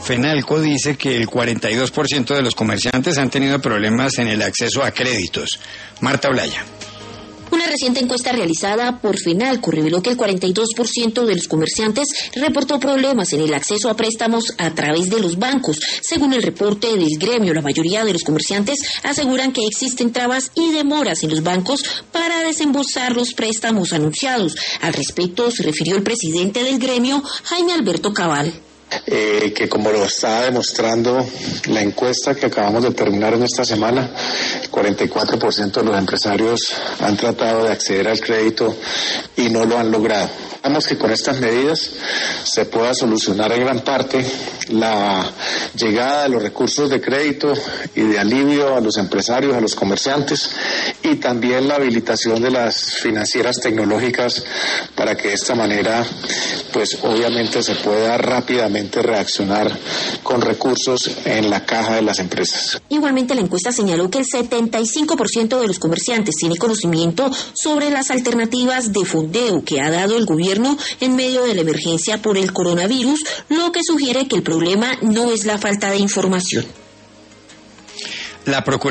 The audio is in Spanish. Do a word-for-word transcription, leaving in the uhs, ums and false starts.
Fenalco dice que el cuarenta y dos por ciento de los comerciantes han tenido problemas en el acceso a créditos. Marta Olaya. Una reciente encuesta realizada por Fenalco reveló que el cuarenta y dos por ciento de los comerciantes reportó problemas en el acceso a préstamos a través de los bancos. Según el reporte del gremio, la mayoría de los comerciantes aseguran que existen trabas y demoras en los bancos para desembolsar los préstamos anunciados. Al respecto se refirió el presidente del gremio, Jaime Alberto Cabal. Eh, que como lo está demostrando la encuesta que acabamos de terminar en esta semana, el cuarenta y cuatro por ciento de los empresarios han tratado de acceder al crédito y no lo han logrado. Esperamos que con estas medidas se pueda solucionar en gran parte la llegada de los recursos de crédito y de alivio a los empresarios, a los comerciantes, y también la habilitación de las financieras tecnológicas para que de esta manera, pues obviamente se pueda rápidamente reaccionar con recursos en la caja de las empresas. Igualmente, la encuesta señaló que el setenta y cinco por ciento de los comerciantes tiene conocimiento sobre las alternativas de fondeo que ha dado el gobierno en medio de la emergencia por el coronavirus, lo que sugiere que el problema no es la falta de información. La Procuraduría